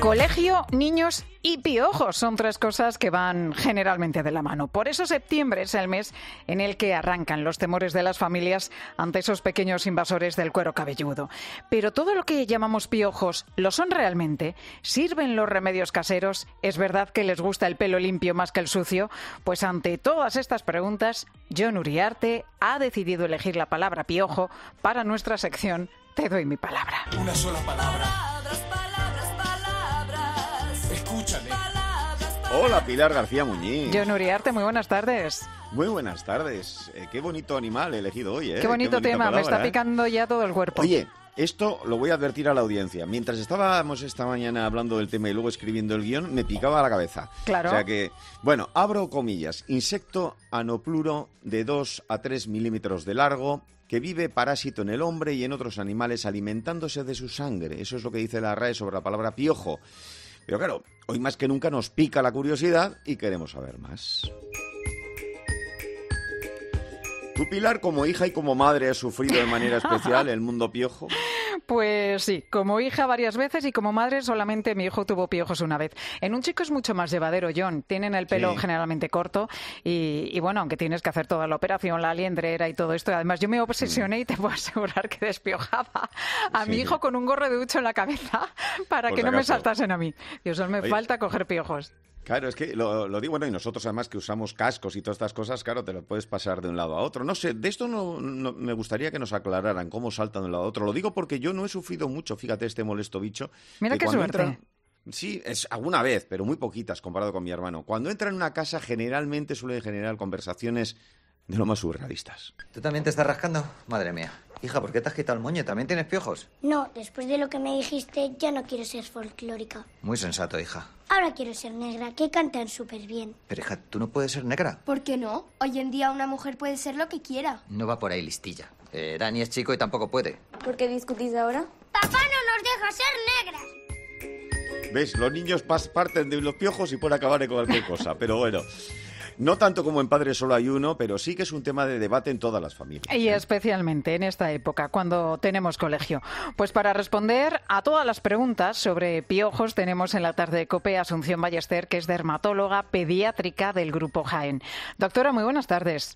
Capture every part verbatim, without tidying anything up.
Colegio, niños y piojos son tres cosas que van generalmente de la mano. Por eso septiembre es el mes en el que arrancan los temores de las familias ante esos pequeños invasores del cuero cabelludo. Pero todo lo que llamamos piojos, ¿lo son realmente? ¿Sirven los remedios caseros? ¿Es verdad que les gusta el pelo limpio más que el sucio? Pues ante todas estas preguntas, Jon Uriarte ha decidido elegir la palabra piojo para nuestra sección Te doy mi palabra. Una sola palabra. Escúchame. Hola, Pilar García Muñiz. Jon Uriarte, muy buenas tardes. Muy buenas tardes. Eh, qué bonito animal he elegido hoy, ¿eh? Qué bonito Qué tema, palabra, me está ¿eh? picando ya todo el cuerpo. Oye, esto lo voy a advertir a la audiencia. Mientras estábamos esta mañana hablando del tema y luego escribiendo el guión, me picaba la cabeza. Claro. O sea que, bueno, abro comillas. Insecto anopluro de dos a tres milímetros de largo, que vive parásito en el hombre y en otros animales alimentándose de su sangre. Eso es lo que dice la R A E sobre la palabra piojo. Pero claro, hoy más que nunca nos pica la curiosidad y queremos saber más. ¿Tú, Pilar, como hija y como madre, has sufrido de manera especial el mundo piojo? Pues sí, como hija varias veces y como madre solamente mi hijo tuvo piojos una vez. En un chico es mucho más llevadero, Jon. Tienen el pelo Sí. generalmente corto y, y bueno, aunque tienes que hacer toda la operación, la liendrera y todo esto. Además, yo me obsesioné y te puedo asegurar que despiojaba a mi Sí. hijo con un gorro de ducho en la cabeza para Por que si no me acaso. saltasen a mí. Dios, solo me Oye. falta coger piojos. Claro, es que lo, lo digo, bueno, y nosotros además que usamos cascos y todas estas cosas, claro, te lo puedes pasar de un lado a otro. No sé, de esto no, no- me gustaría que nos aclararan cómo saltan de un lado a otro. Lo digo porque yo no he sufrido mucho, fíjate, este molesto bicho. Mira que qué cuando suerte. entra- Sí, es alguna vez, pero muy poquitas comparado con mi hermano. Cuando entra en una casa generalmente suele generar conversaciones de lo más surrealistas. ¿Tú también te estás rascando? Madre mía. Hija, ¿por qué te has quitado el moño? ¿También tienes piojos? No, después de lo que me dijiste, ya no quiero ser folclórica. Muy sensato, hija. Ahora quiero ser negra, que cantan súper bien. Pero, hija, ¿tú no puedes ser negra? ¿Por qué no? Hoy en día una mujer puede ser lo que quiera. No va por ahí, listilla. Eh, Dani es chico y tampoco puede. ¿Por qué discutís ahora? Papá no nos deja ser negras. ¿Ves? Los niños pas- parten de los piojos y pueden acabar en cualquier cosa, pero bueno. No tanto como en Padre Solo hay uno, pero sí que es un tema de debate en todas las familias. Y ¿eh? especialmente en esta época, cuando tenemos colegio. Pues para responder a todas las preguntas sobre piojos, tenemos en la tarde de COPE a Asunción Ballester, que es dermatóloga pediátrica del Grupo Jaén. Doctora, muy buenas tardes.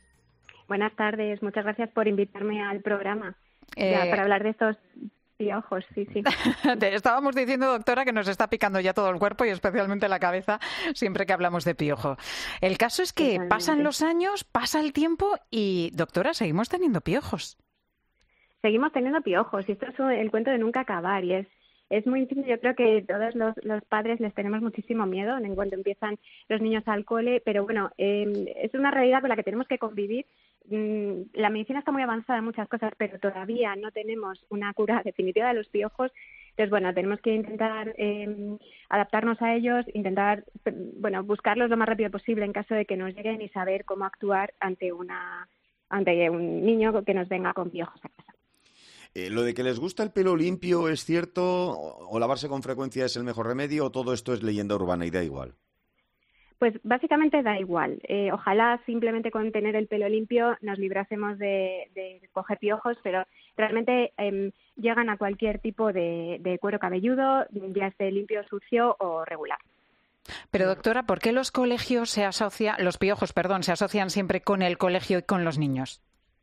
Buenas tardes, muchas gracias por invitarme al programa Eh, ya, para hablar de estos piojos, sí, sí. Te estábamos diciendo, doctora, que nos está picando ya todo el cuerpo y especialmente la cabeza siempre que hablamos de piojo. El caso es que Totalmente. pasan los años, pasa el tiempo y, doctora, seguimos teniendo piojos. Seguimos teniendo piojos y esto es un- el cuento de nunca acabar y es es muy difícil. Yo creo que todos los, los padres les tenemos muchísimo miedo en cuanto empiezan los niños al cole, pero bueno, eh, es una realidad con la que tenemos que convivir. Mm, La medicina está muy avanzada en muchas cosas, pero todavía no tenemos una cura definitiva de los piojos. Entonces, bueno, tenemos que intentar eh, adaptarnos a ellos, intentar, p- bueno, buscarlos lo más rápido posible en caso de que nos lleguen y saber cómo actuar ante una ante un niño que nos venga con piojos a casa. Eh, ¿Lo de que les gusta el pelo limpio es cierto? ¿O o lavarse con frecuencia es el mejor remedio? ¿O todo esto es leyenda urbana y da igual? Pues básicamente da igual. Eh, ojalá simplemente con tener el pelo limpio nos librásemos de, de coger piojos, pero realmente eh, llegan a cualquier tipo de, de cuero cabelludo, ya esté limpio, sucio o regular. Pero, doctora, ¿por qué los colegios se asocian, los piojos, perdón, se asocian siempre con el colegio y con los niños?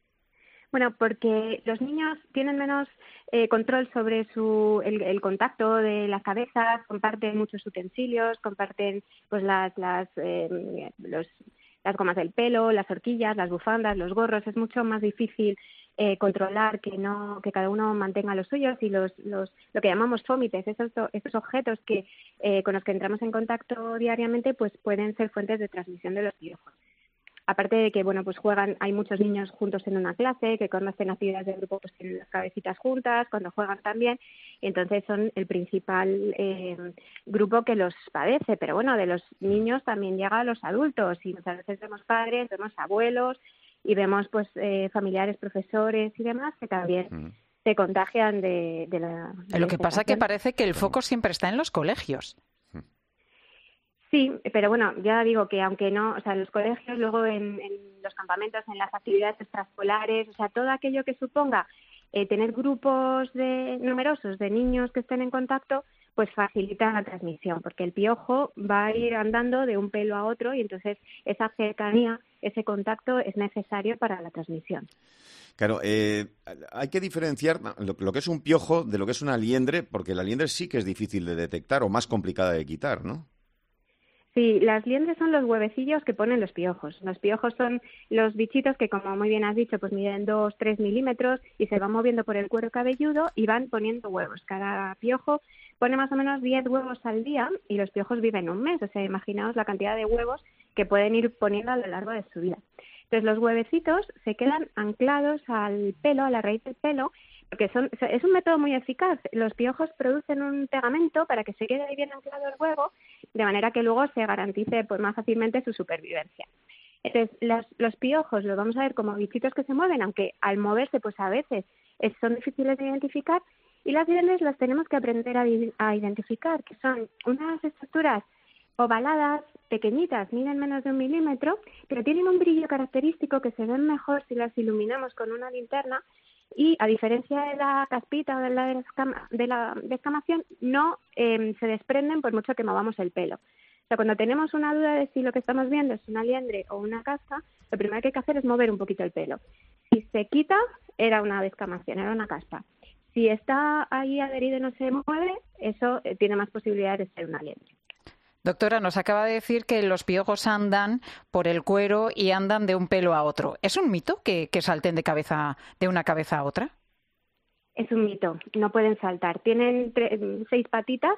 Bueno, porque los niños tienen menos eh, control sobre su el, el contacto de las cabezas, comparten muchos utensilios, comparten pues las las eh, los, las gomas del pelo, las horquillas, las bufandas, los gorros. Es mucho más difícil eh, controlar que no que cada uno mantenga los suyos y los los lo que llamamos fómites, esos esos objetos que eh, con los que entramos en contacto diariamente, pues pueden ser fuentes de transmisión de los piojos. Aparte de que, bueno, pues juegan, hay muchos niños juntos en una clase, que cuando hacen actividades de grupo pues tienen las cabecitas juntas, cuando juegan también, y entonces son el principal eh, grupo que los padece. Pero bueno, de los niños también llega a los adultos, y muchas veces vemos padres, vemos abuelos, y vemos pues eh, familiares, profesores y demás que también Mm. se contagian de, de la... de Lo que esta pasa es que infección. parece que el foco siempre está en los colegios. Sí, pero bueno, ya digo que aunque no, o sea, en los colegios, luego en, en los campamentos, en las actividades extraescolares, o sea, todo aquello que suponga eh, tener grupos de numerosos de niños que estén en contacto, pues facilita la transmisión, porque el piojo va a ir andando de un pelo a otro y entonces esa cercanía, ese contacto es necesario para la transmisión. Claro, eh, hay que diferenciar lo, lo que es un piojo de lo que es una liendre, porque la liendre sí que es difícil de detectar o más complicada de quitar, ¿no? Sí, las liendres son los huevecillos que ponen los piojos. Los piojos son los bichitos que, como muy bien has dicho, pues miden dos, tres milímetros y se van moviendo por el cuero cabelludo y van poniendo huevos. Cada piojo pone más o menos diez huevos al día y los piojos viven un mes. O sea, imaginaos la cantidad de huevos que pueden ir poniendo a lo largo de su vida. Entonces, los huevecitos se quedan anclados al pelo, a la raíz del pelo, porque son, es un método muy eficaz. Los piojos producen un pegamento para que se quede bien anclado el huevo, de manera que luego se garantice pues, más fácilmente su supervivencia. Entonces, las, los piojos los vamos a ver como bichitos que se mueven, aunque al moverse, pues a veces es, son difíciles de identificar, y las liendres las tenemos que aprender a, a identificar, que son unas estructuras ovaladas, pequeñitas, miden menos de un milímetro, pero tienen un brillo característico que se ven mejor si las iluminamos con una linterna. Y a diferencia de la caspita o de la, descama, de la descamación, no eh, se desprenden por mucho que movamos el pelo. O sea, cuando tenemos una duda de si lo que estamos viendo es una liendre o una caspa, lo primero que hay que hacer es mover un poquito el pelo. Si se quita, era una descamación, era una caspa. Si está ahí adherido y no se mueve, eso eh, tiene más posibilidades de ser una liendre. Doctora, nos acaba de decir que los piojos andan por el cuero y andan de un pelo a otro. ¿Es un mito que, que salten de cabeza de una cabeza a otra? Es un mito, no pueden saltar. Tienen tre- seis patitas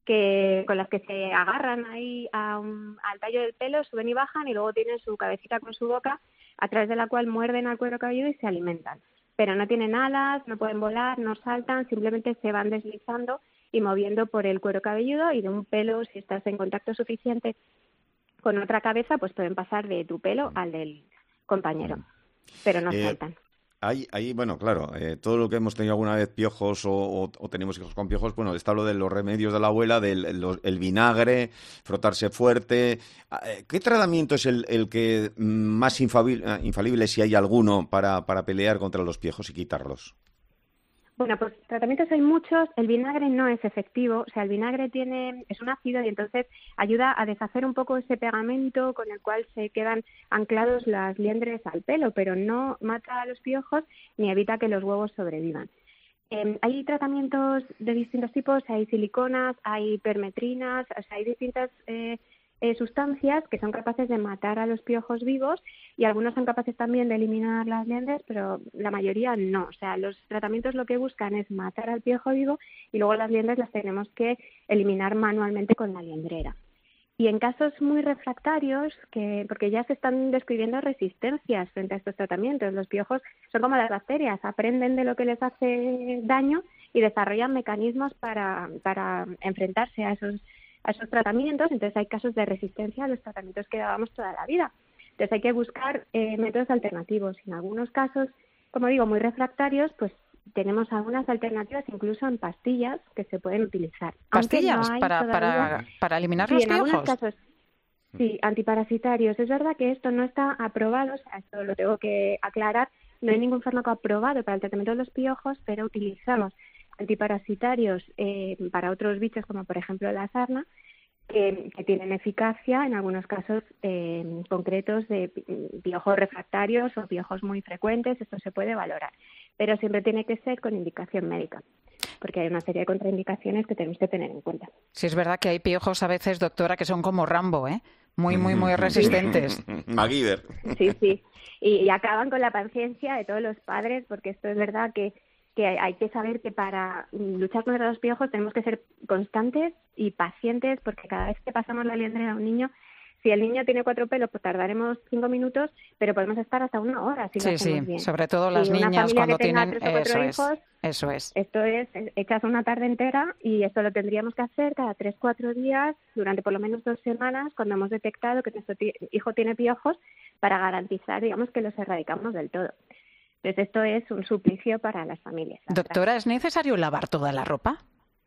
que con las que se agarran ahí a un, al tallo del pelo, suben y bajan, y luego tienen su cabecita con su boca, a través de la cual muerden al cuero cabelludo y se alimentan. Pero no tienen alas, no pueden volar, no saltan, simplemente se van deslizando y moviendo por el cuero cabelludo, y de un pelo, si estás en contacto suficiente con otra cabeza, pues pueden pasar de tu pelo al del compañero, pero no eh, saltan. Hay, hay, bueno, claro, eh, todo lo que hemos tenido alguna vez piojos o, o, o tenemos hijos con piojos, bueno, está lo de los remedios de la abuela, del el, el vinagre, frotarse fuerte. ¿Qué tratamiento es el, el que más infalible, infalible, si hay alguno, para, para pelear contra los piojos y quitarlos? Bueno, pues tratamientos hay muchos. El vinagre no es efectivo. O sea, el vinagre tiene es un ácido y entonces ayuda a deshacer un poco ese pegamento con el cual se quedan anclados las liendres al pelo, pero no mata a los piojos ni evita que los huevos sobrevivan. Eh, hay tratamientos de distintos tipos. Hay siliconas, hay permetrinas, o sea, hay distintas eh, eh, sustancias que son capaces de matar a los piojos vivos, y algunos son capaces también de eliminar las liendres, pero la mayoría no. O sea, los tratamientos lo que buscan es matar al piojo vivo, y luego las liendres las tenemos que eliminar manualmente con la liendrera. Y en casos muy refractarios, que porque ya se están describiendo resistencias frente a estos tratamientos, los piojos son como las bacterias, aprenden de lo que les hace daño y desarrollan mecanismos para, para enfrentarse a esos a esos tratamientos. Entonces hay casos de resistencia a los tratamientos que dábamos toda la vida. Entonces hay que buscar eh, métodos alternativos. En algunos casos, como digo, muy refractarios, pues tenemos algunas alternativas, incluso en pastillas, que se pueden utilizar. ¿Pastillas no para, todavía... para, para eliminar sí, los en piojos? algunos casos, sí, antiparasitarios. Es verdad que esto no está aprobado, o sea, esto lo tengo que aclarar, no hay ningún fármaco aprobado para el tratamiento de los piojos, pero utilizamos antiparasitarios eh, para otros bichos, como por ejemplo la sarna, que, que tienen eficacia en algunos casos eh, concretos de piojos refractarios o piojos muy frecuentes. Esto se puede valorar, pero siempre tiene que ser con indicación médica, porque hay una serie de contraindicaciones que tenemos que tener en cuenta. Sí, es verdad que hay piojos a veces, doctora, que son como Rambo, ¿eh? Muy, muy, muy resistentes. MacGyver. Sí, sí. Y, y acaban con la paciencia de todos los padres, porque esto es verdad que que hay que saber que para luchar contra los piojos tenemos que ser constantes y pacientes, porque cada vez que pasamos la liendrera a un niño, si el niño tiene cuatro pelos, pues tardaremos cinco minutos, pero podemos estar hasta una hora si lo Sí, hacemos sí, bien. sobre todo las y una niñas familia cuando que tenga tienen... tres o cuatro Eso hijos, es, eso es. Esto es, echas una tarde entera, y esto lo tendríamos que hacer cada tres, cuatro días, durante por lo menos dos semanas, cuando hemos detectado que nuestro hijo tiene piojos, para garantizar, digamos, que los erradicamos del todo. Entonces, esto es un suplicio para las familias. Doctora, ¿es necesario lavar toda la ropa?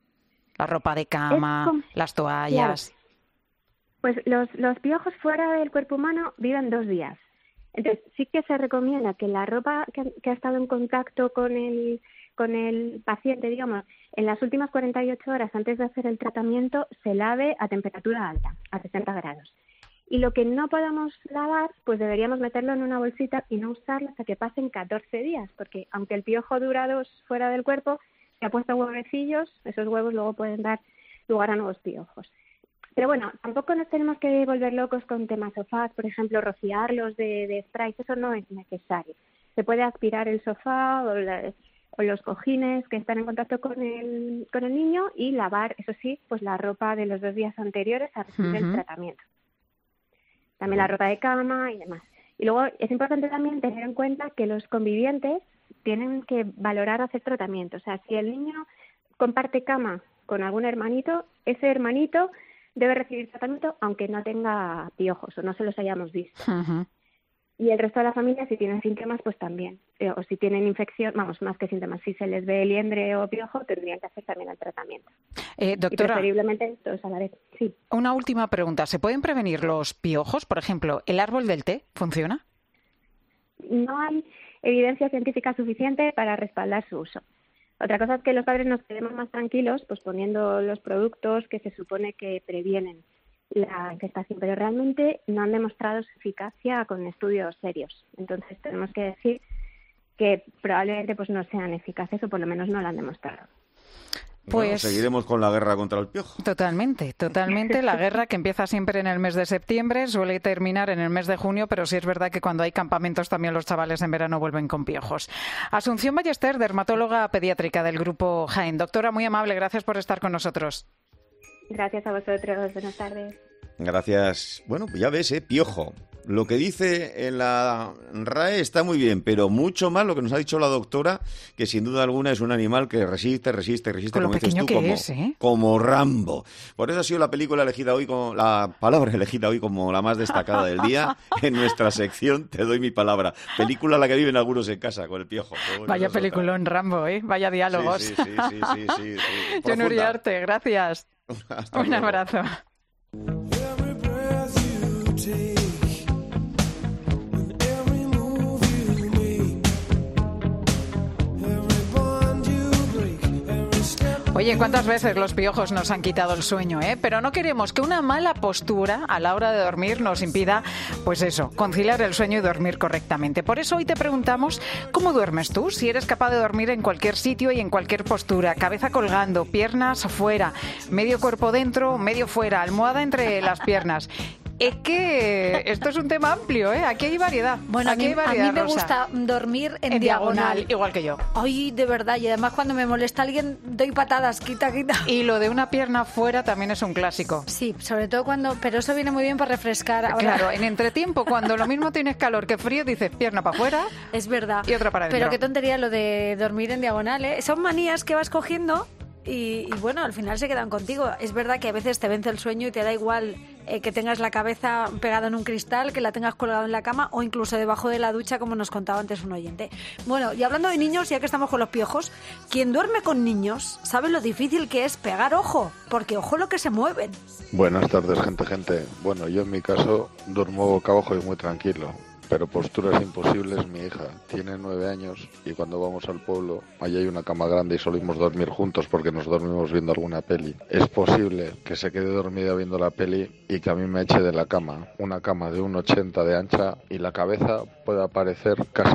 La ropa de cama, como... las toallas... Claro. Pues los, los piojos fuera del cuerpo humano viven dos días. Entonces, sí que se recomienda que la ropa que, que ha estado en contacto con el con el paciente, digamos, en las últimas cuarenta y ocho horas antes de hacer el tratamiento, se lave a temperatura alta, a sesenta grados. Y lo que no podamos lavar, pues deberíamos meterlo en una bolsita y no usarlo hasta que pasen catorce días, porque aunque el piojo dura dos fuera del cuerpo, se ha puesto huevecillos, esos huevos luego pueden dar lugar a nuevos piojos. Pero bueno, tampoco nos tenemos que volver locos con temas sofás, por ejemplo, rociarlos de, de sprays, eso no es necesario. Se puede aspirar el sofá o, la, o los cojines que están en contacto con el, con el niño y lavar, eso sí, pues la ropa de los dos días anteriores a recibir uh-huh. el tratamiento. También la ropa de cama y demás. Y luego es importante también tener en cuenta que los convivientes tienen que valorar hacer tratamiento. O sea, si el niño comparte cama con algún hermanito, ese hermanito debe recibir tratamiento aunque no tenga piojos o no se los hayamos visto. Uh-huh. Y el resto de la familia, si tienen síntomas, pues también. Eh, o si tienen infección, vamos, más que síntomas, si se les ve liendre o piojo, tendrían que hacer también el tratamiento. Eh, doctora, y preferiblemente todos a la vez. Sí. Una última pregunta. ¿Se pueden prevenir los piojos? Por ejemplo, ¿el árbol del té funciona? No hay evidencia científica suficiente para respaldar su uso. Otra cosa es que los padres nos quedemos más tranquilos pues poniendo los productos que se supone que previenen la infestación, pero realmente no han demostrado su eficacia con estudios serios. Entonces tenemos que decir que probablemente pues no sean eficaces o por lo menos no lo han demostrado. Pues bueno, seguiremos con la guerra contra el piojo. Totalmente, totalmente. La guerra que empieza siempre en el mes de septiembre, suele terminar en el mes de junio, pero sí es verdad que cuando hay campamentos también los chavales en verano vuelven con piojos. Asunción Ballester, dermatóloga pediátrica del Grupo Jaén. Doctora, muy amable, gracias por estar con nosotros. Gracias a vosotros, buenas tardes. Gracias. Bueno, pues ya ves, ¿eh? Piojo. Lo que dice en la R A E está muy bien, pero mucho más lo que nos ha dicho la doctora, que sin duda alguna es un animal que resiste, resiste, resiste, con lo como pequeño dices tú, que como, es, ¿eh? como Rambo. Por eso ha sido la película elegida hoy, como la palabra elegida hoy como la más destacada del día en nuestra sección Te doy mi palabra. Película a la que viven algunos en casa con el piojo. Bueno, vaya peliculón, Rambo, ¿eh? Vaya diálogos. Sí, sí, sí, sí, sí, sí, sí. John Uriarte, gracias. Hasta un luego. abrazo. Oye, ¿cuántas veces los piojos nos han quitado el sueño, eh? Pero no queremos que una mala postura a la hora de dormir nos impida, pues eso, conciliar el sueño y dormir correctamente. Por eso hoy te preguntamos, ¿cómo duermes tú? Si eres capaz de dormir en cualquier sitio y en cualquier postura, cabeza colgando, piernas fuera, medio cuerpo dentro, medio fuera, almohada entre las piernas. Es que esto es un tema amplio, ¿eh? Aquí hay variedad. Bueno, Aquí a mí, hay variedad, a mí me Rosa. gusta dormir en, En diagonal. diagonal, igual que yo. Ay, de verdad. Y además cuando me molesta alguien, doy patadas, quita, quita. Y lo de una pierna fuera también es un clásico. Sí, sobre todo cuando... Pero eso viene muy bien para refrescar. Ahora... Claro, en entretiempo, cuando lo mismo tienes calor que frío, dices pierna para afuera. Es verdad. Y otra para adentro. Pero qué tontería lo de dormir en diagonal, ¿eh? Son manías que vas cogiendo... Y, y bueno, al final se quedan contigo. Es verdad que a veces te vence el sueño y te da igual eh, que tengas la cabeza pegada en un cristal, que la tengas colgado en la cama o incluso debajo de la ducha, como nos contaba antes un oyente. Bueno, y hablando de niños, ya que estamos con los piojos, quien duerme con niños sabe lo difícil que es pegar ojo, porque ojo lo que se mueven. Buenas tardes, gente, gente. Bueno, yo en mi caso duermo boca abajo y muy tranquilo. Pero posturas imposibles, mi hija tiene nueve años y cuando vamos al pueblo, allí hay una cama grande y solimos dormir juntos porque nos dormimos viendo alguna peli. Es posible que se quede dormida viendo la peli y que a mí me eche de la cama. Una cama de uno ochenta de ancha y la cabeza puede aparecer casi